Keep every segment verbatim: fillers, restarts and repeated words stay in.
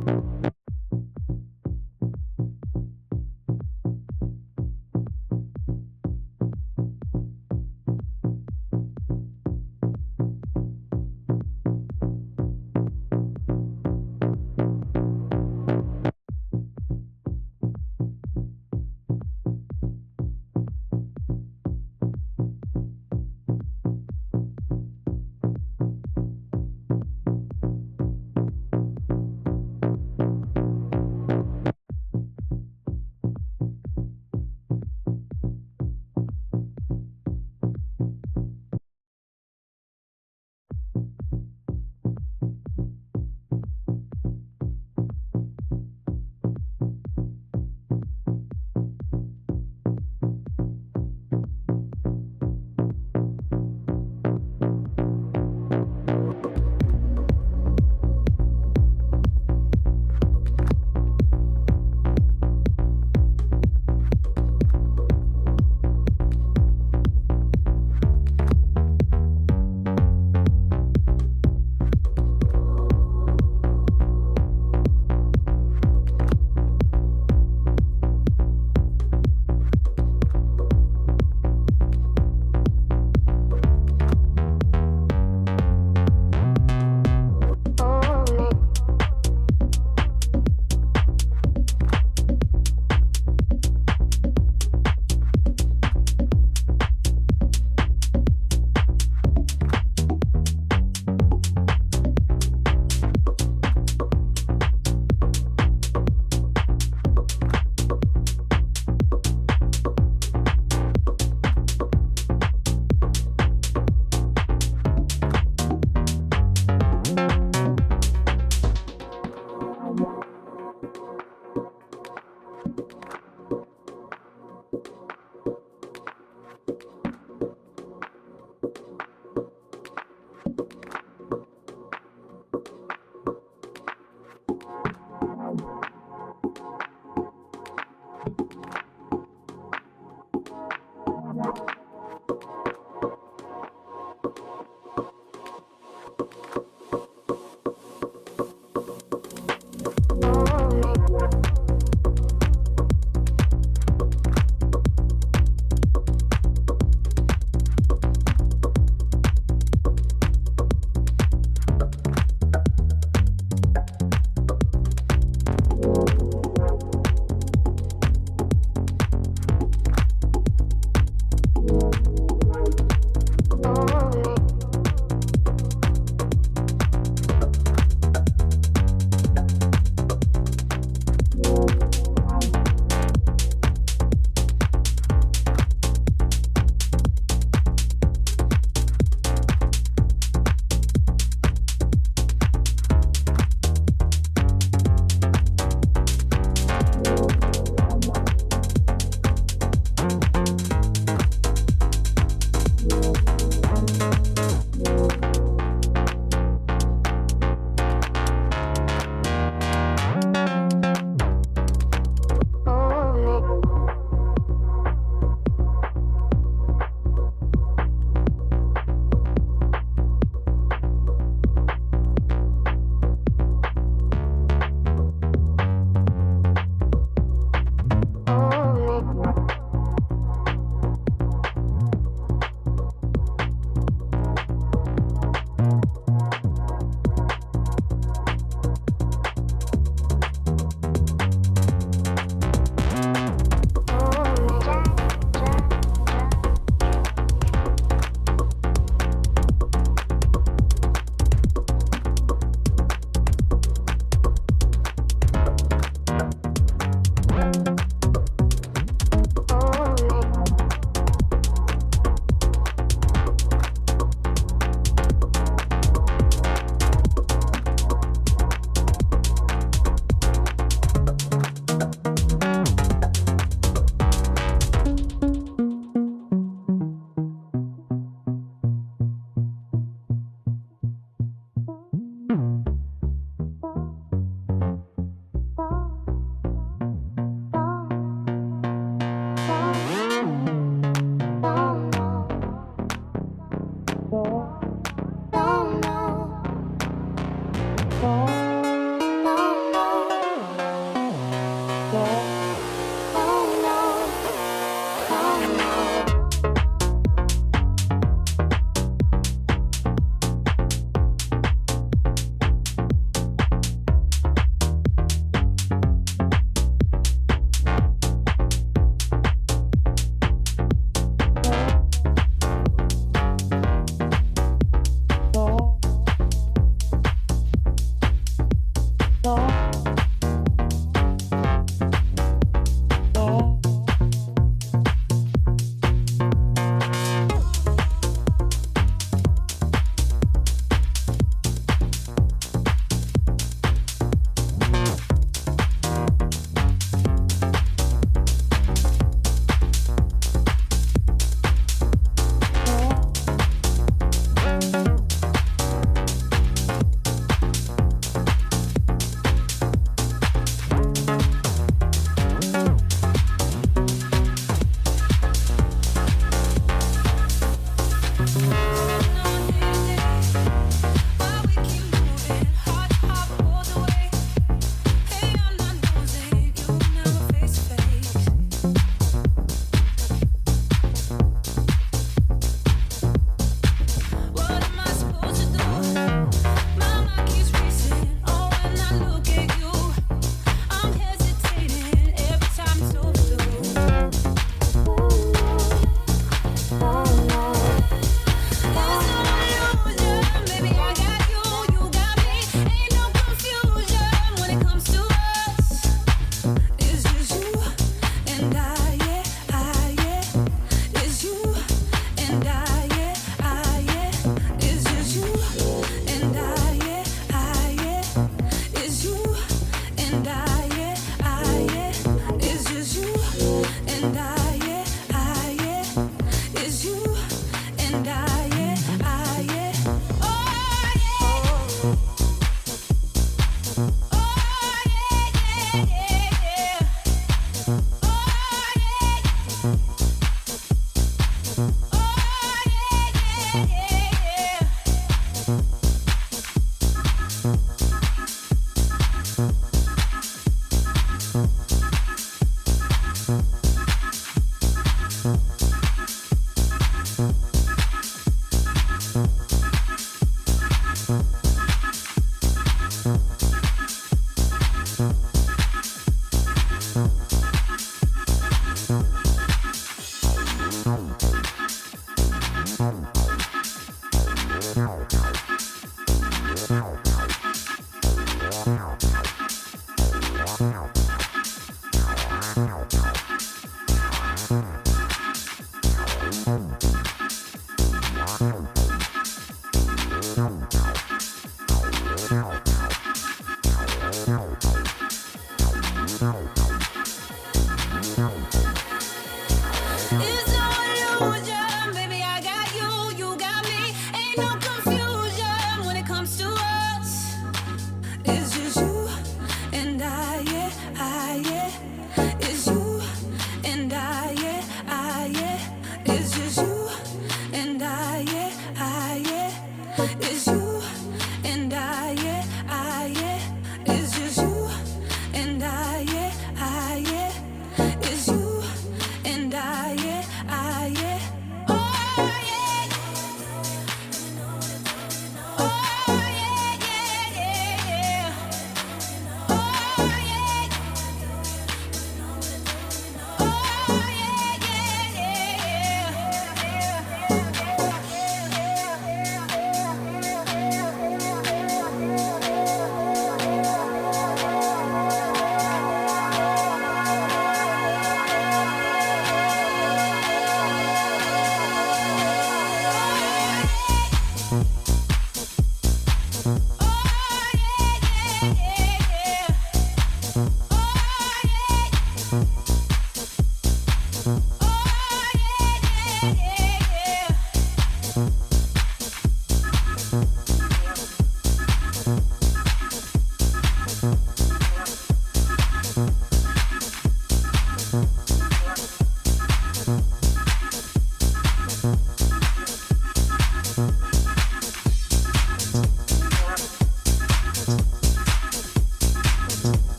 No, no.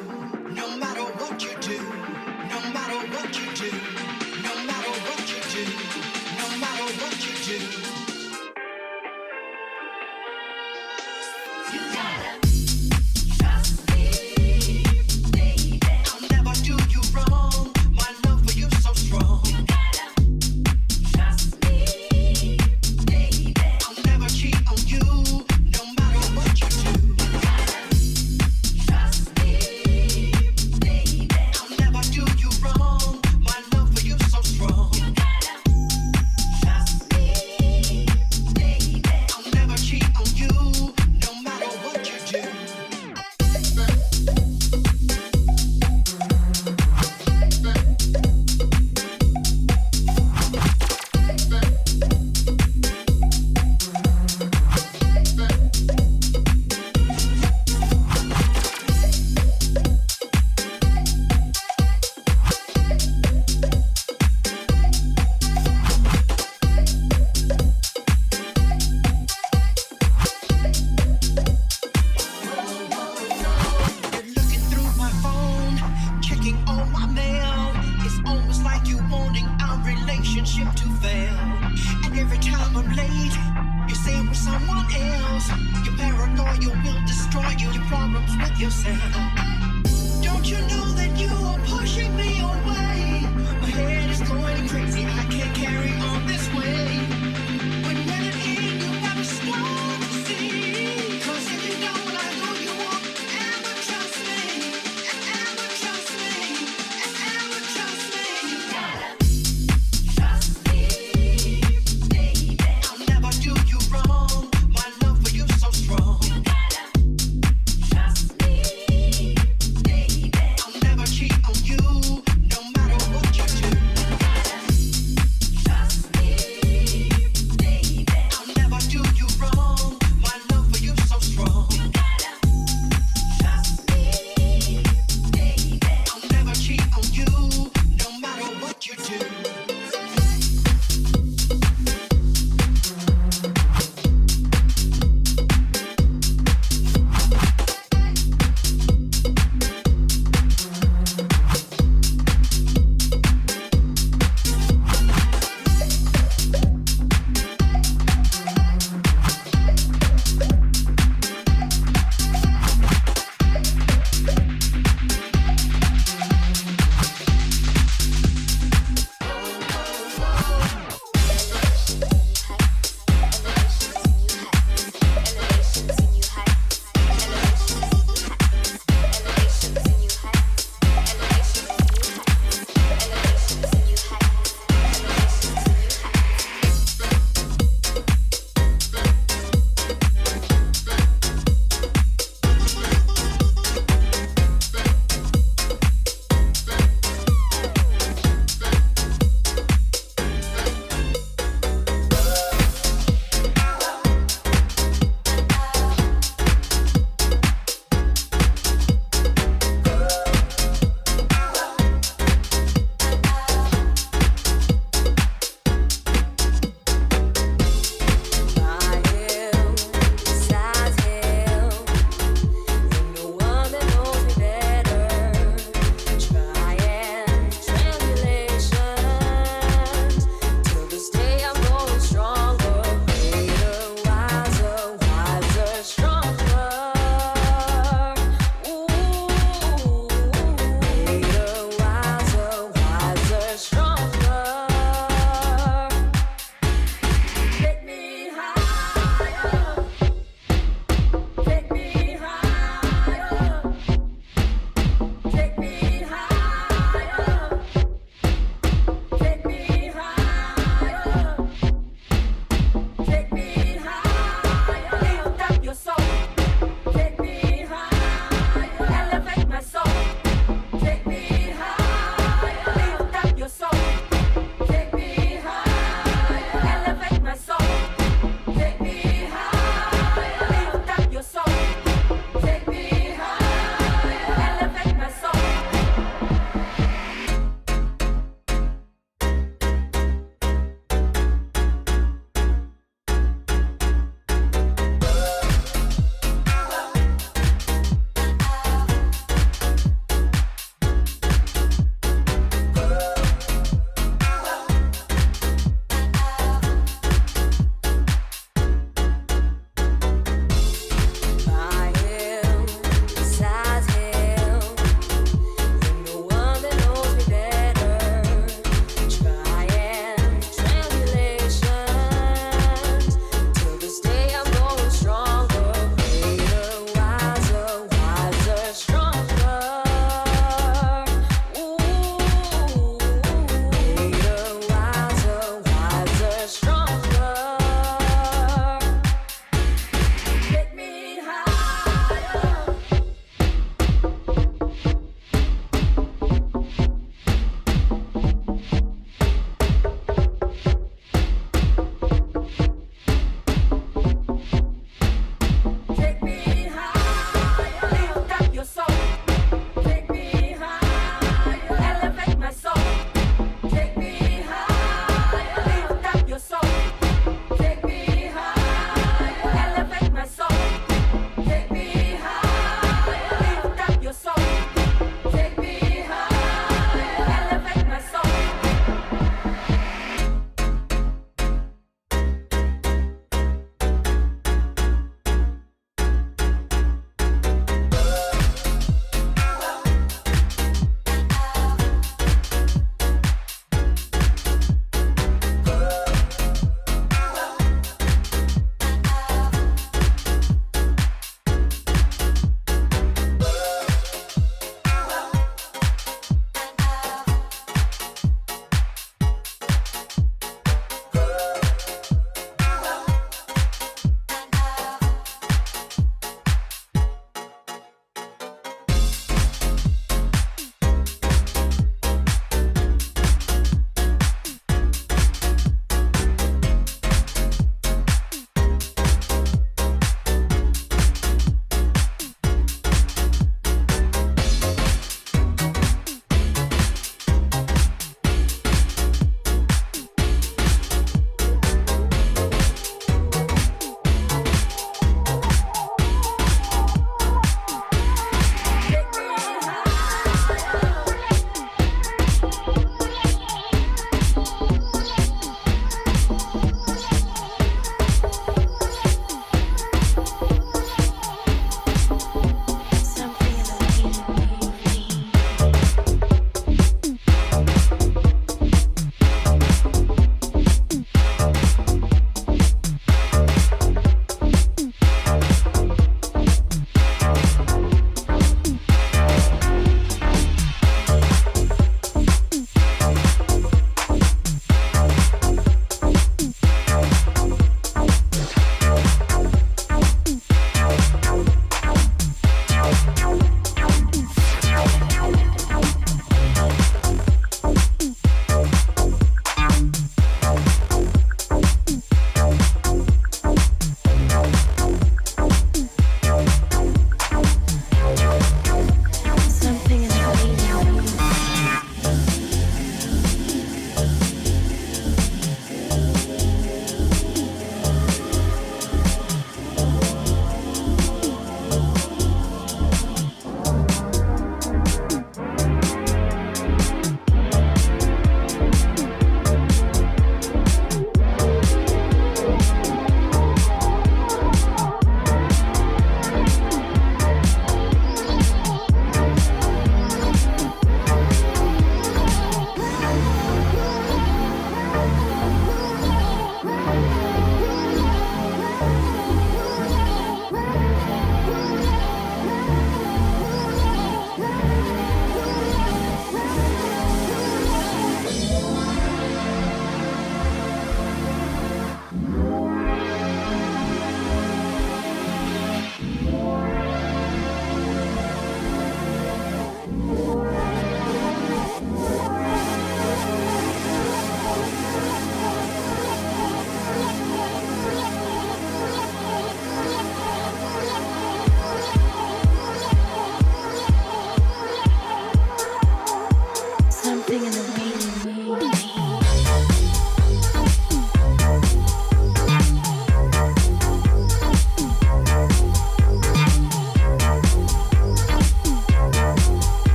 no matter what you do, no matter what you do, no matter what you do, no matter what you do. You gotta trust me, baby. I'll never do you wrong. My love for you so strong. You gotta trust me, baby. I'll never cheat on you, no matter what you do. You gotta trust me, baby. I'll never do you wrong. My love for you so strong. You gotta trust me, baby. I'll never cheat on you, no matter what you do. Looking through my phone, checking all my mail. It's almost like you wanting our relationship to fail. And every time I'm late, you say it with someone else. Your paranoia will destroy you. Your problems with yourself. Don't you know that you are pushing me away? My head is going crazy. I can't carry on this way. When when it in, you gotta start to see. 'Cause if you don't, I know you won't ever trust me. Ever trust me. Ever trust me. You gotta trust me, baby. I'll never do you wrong. My love for you so strong. You gotta trust me, baby. I'll never cheat on you, no matter what you do. You gotta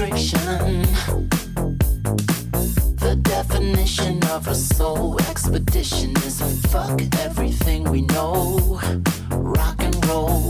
restriction. The definition of a soul expedition is fuck everything we know. Rock and roll.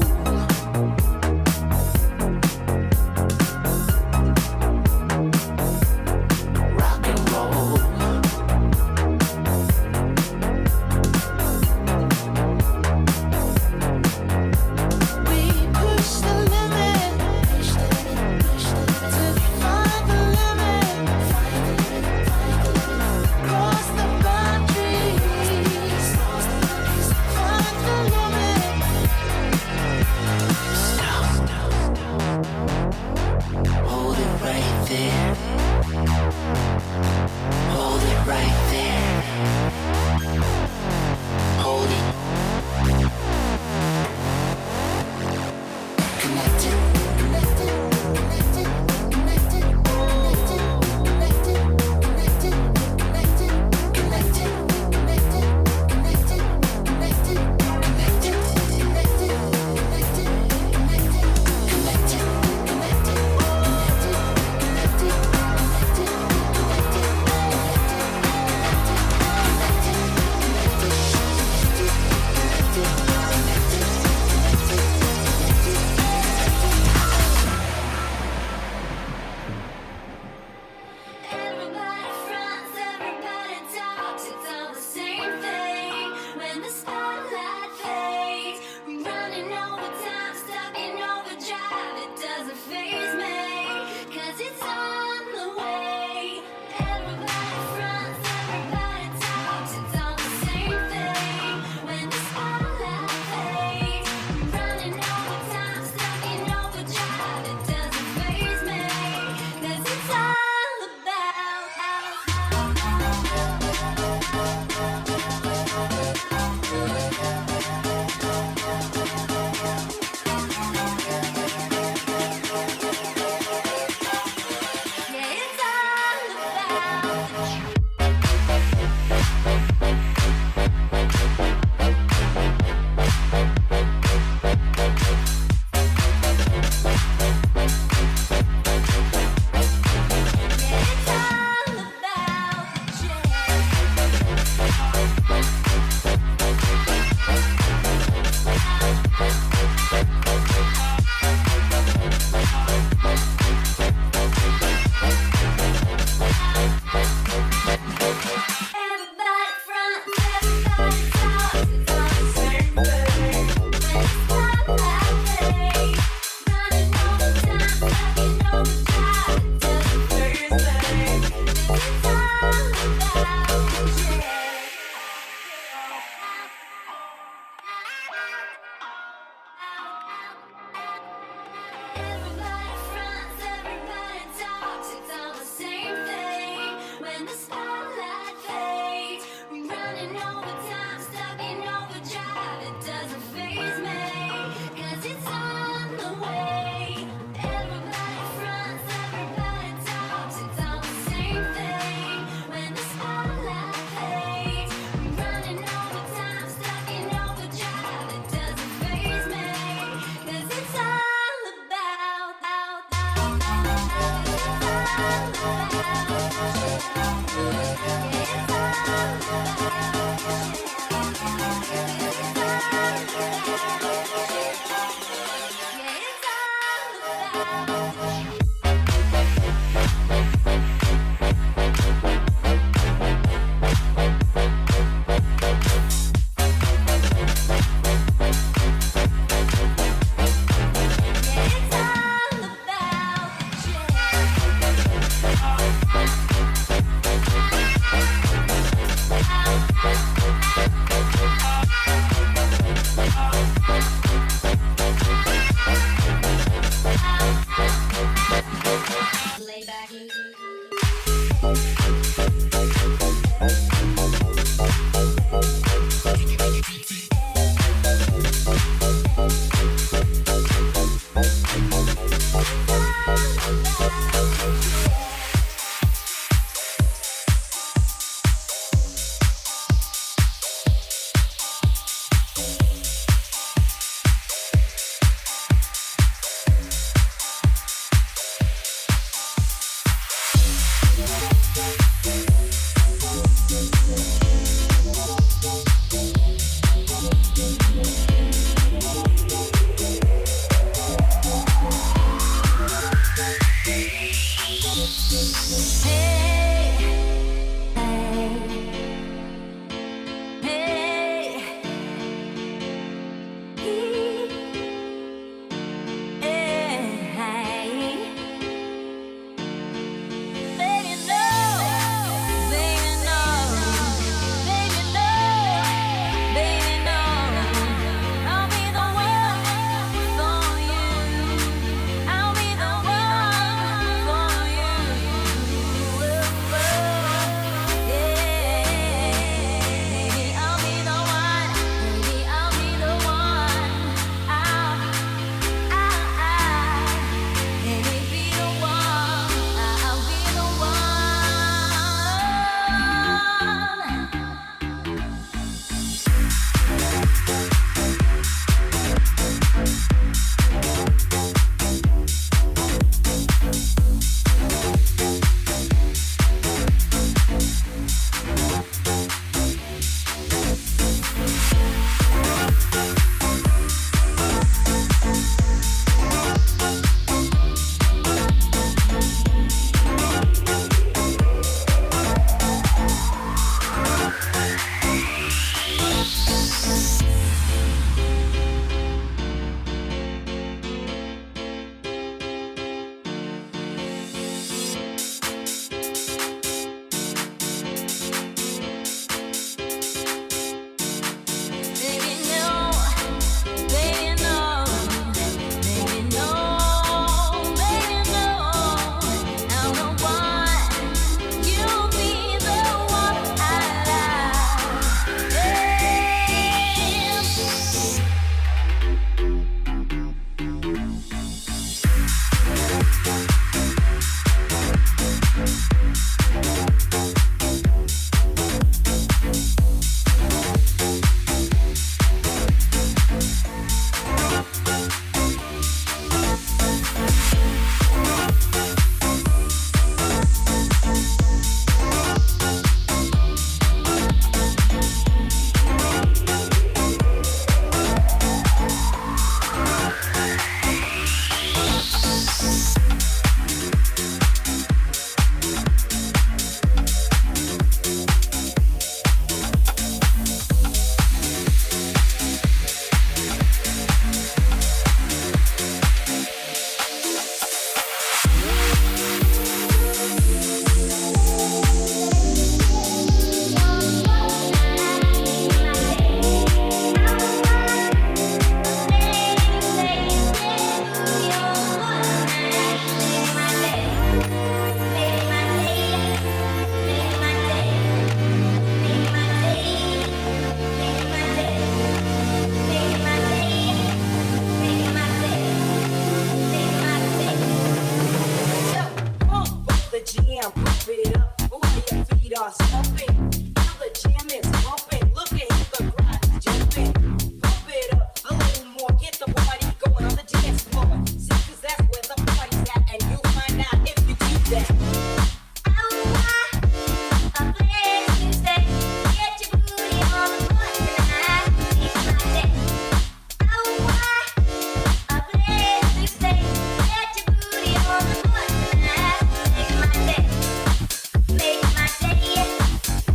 Make my day.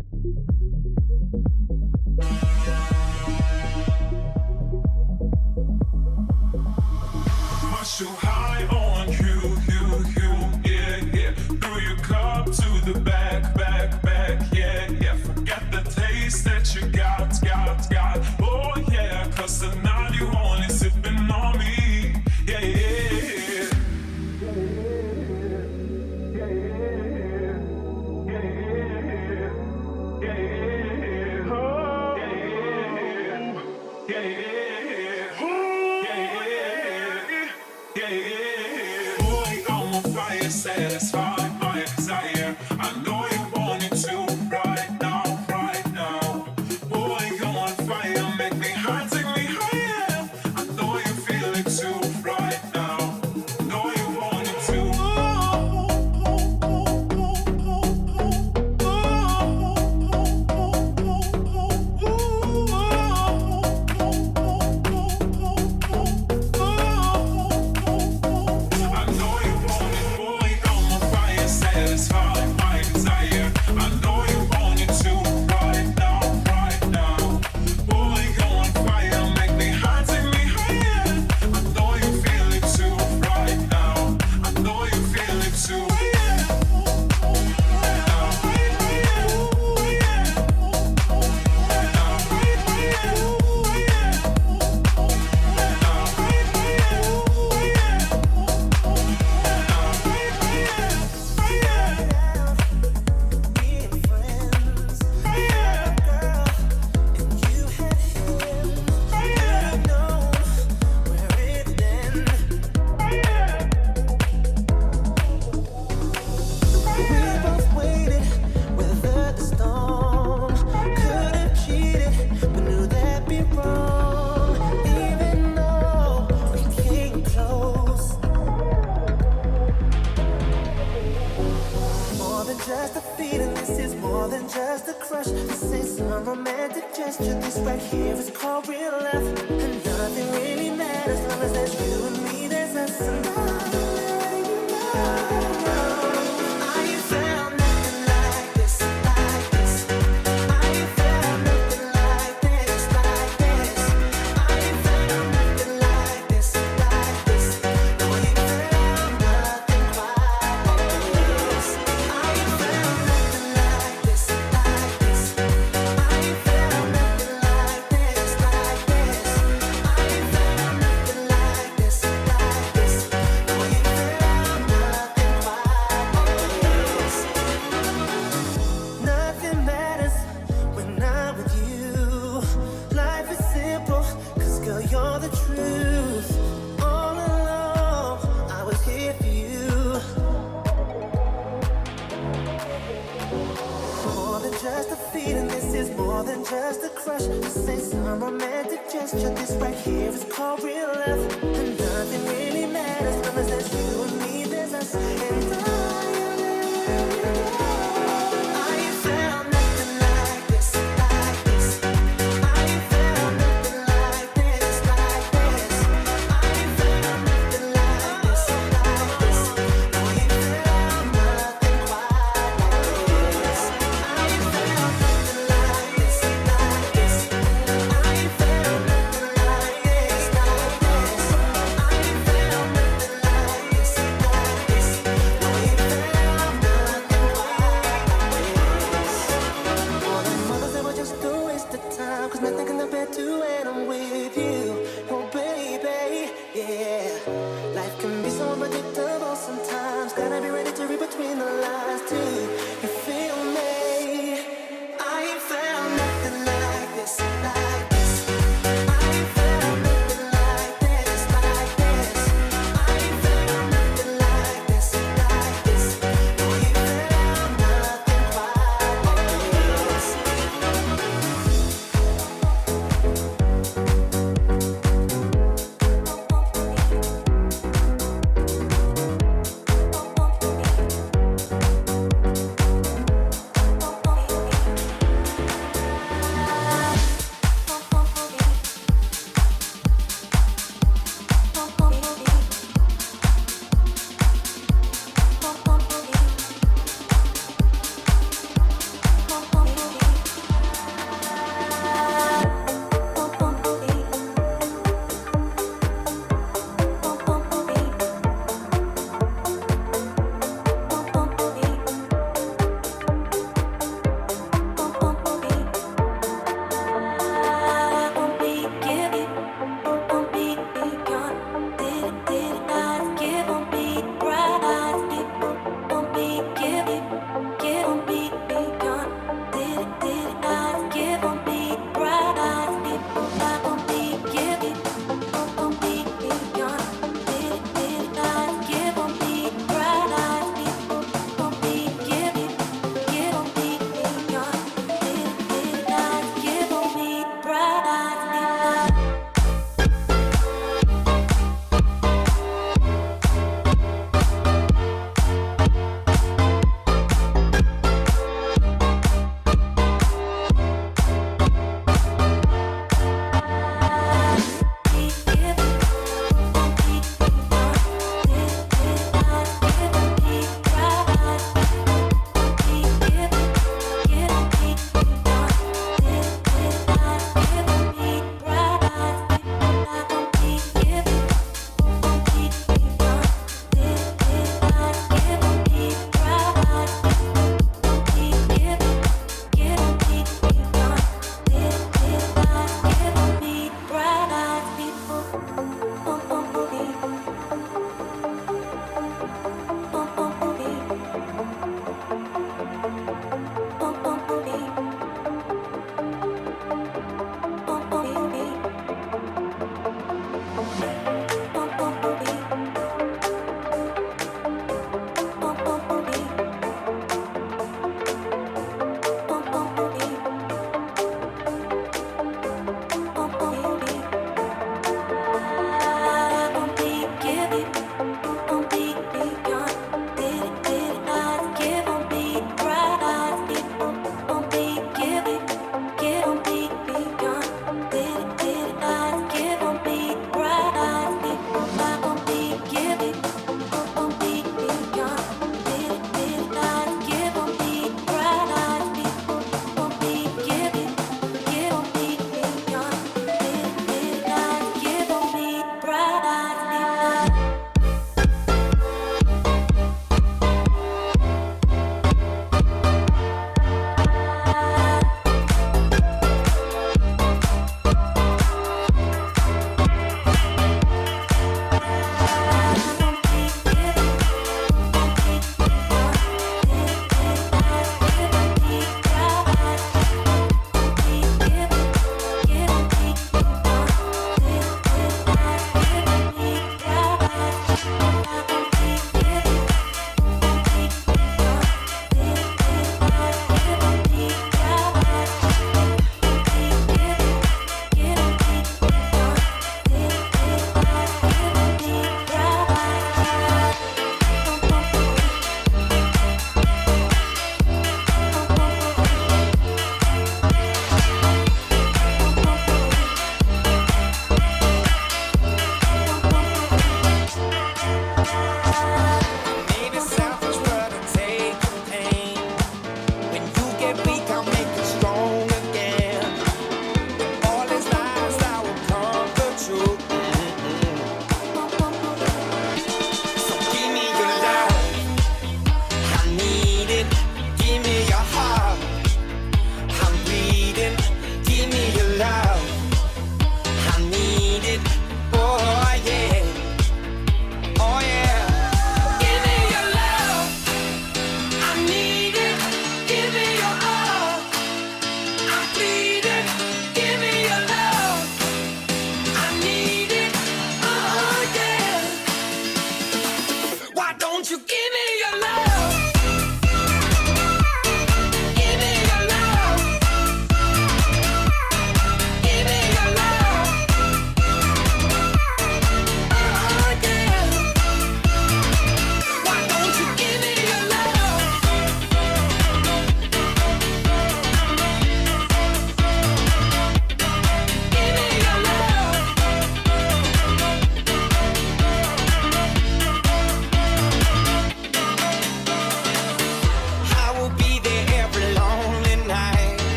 So high on you, you, you, yeah, yeah. Throw your cup to the back, back, back, yeah, yeah. Forget the taste that you got, got, got. Oh yeah, cause tonight you only sipping on me, yeah, yeah, satisfy my desire. I know you want it to right now, right now. Boy, you're on fire, make me high, take me higher. I know you feel it too right now. Know you want it to. I know you want it, boy. I'm on fire, satisfy my desire. I know you want it to right now, right now. Boy, you're on fire, make me high, take me higher. I know you feel it too right now. I know you feel it too. Just a feeling, this is more than just a crush. This ain't some romantic gesture. This right here is called real love. And nothing really matters as long as there's you and me, there's us and I. I ain't found nothing like this, like this. I ain't found nothing like this, like this. I ain't found nothing like this, like this. No, I ain't found nothing quite like this. I ain't found nothing like this, like this. I ain't found nothing like this, like this. I ain't found nothing like this, like this. No, I ain't found nothing quite like this. Nothing matters when I'm with you. Life is simple, cause girl, you're the truth. All along, I was here for you. More than just a feeling, this is more than just a crush. This ain't some romantic gesture. This right here is called real love. And nothing really matters as long as there's you and me, there's us and I. I ain't found nothing like this, like this. I ain't found nothing like this, like this. I ain't found nothing like this, like this. No, I ain't found nothing quite like this. I ain't found nothing like this, like this. I ain't found nothing like this, like this. I ain't found nothing like this, like this. No, I ain't found nothing quite like this.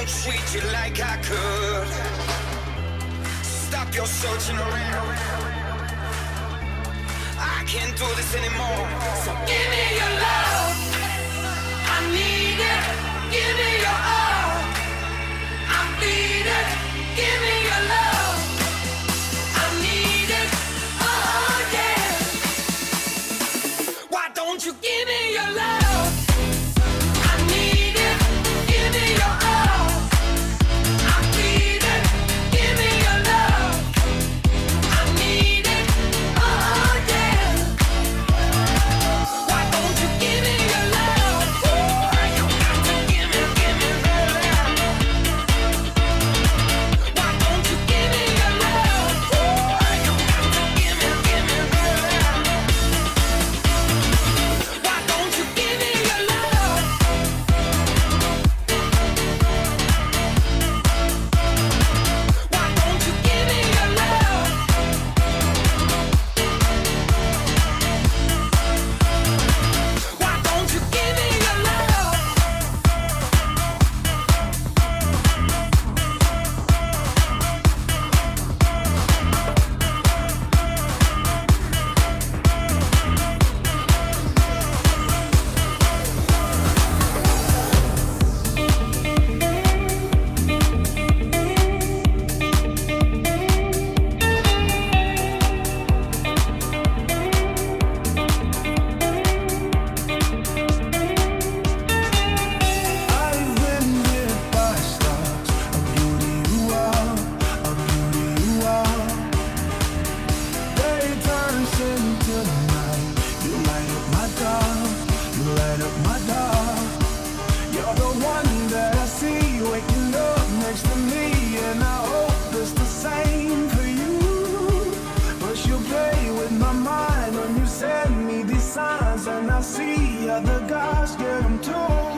won't treat you like I could. Stop your searching around. I can't do this anymore. So give me your love. I need it. Give me your all. I need it. Give me your love. I need it. Oh yeah. Why don't you give me your love? I need it. Give me your all. I need it. Give me your love. I need it. Oh yeah. Why don't you give me your love? You got to give me, give me love. Why don't you give me your love? You got to give me, give me love. Why don't you give me your love? Why don't you give me your love? Why don't you give me your love? I've been hit by stars, a beauty you are, a beauty you are. Day turns into night, you light up my dark, you light up my dark. You're the one that I see waking up next to me, and I hope it's the same for you. But you play with my mind when you send me these signs, and I see other guys get them too.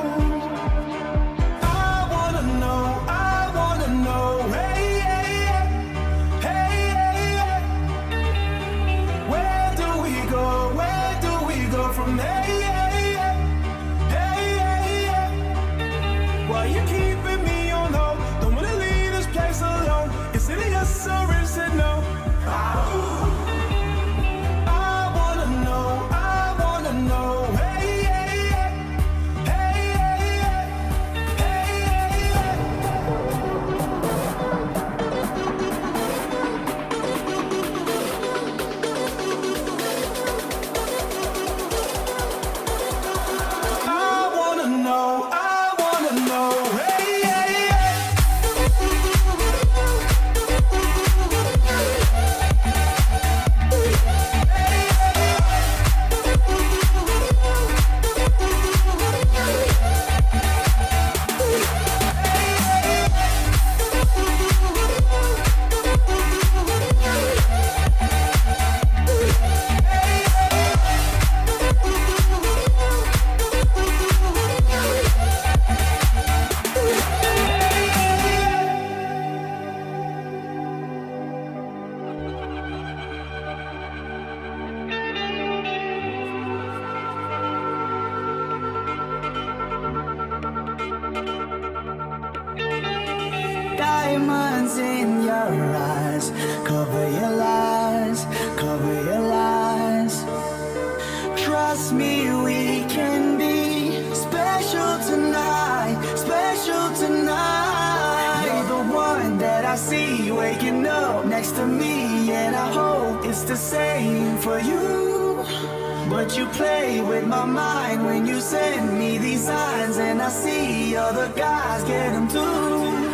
I wanna know, I wanna know, hey, hey, hey, hey, hey. Where do we go, where do we go from there, hey, hey, hey, hey. Why you keeping me on hold? Don't wanna leave this place alone. Is it a yes or is it no? I wanna know, I wanna know, hey, hey, hey, hey, hey, hey. I wanna know, I wanna know, hey, hey, hey. Diamonds in your eyes, cover your lies, cover your lies. Trust me, we can be special tonight, special tonight. You're the one that I see waking up next to me, and I hope it's the same for you. But you play with my mind when you send me these signs, and I see other guys get them too.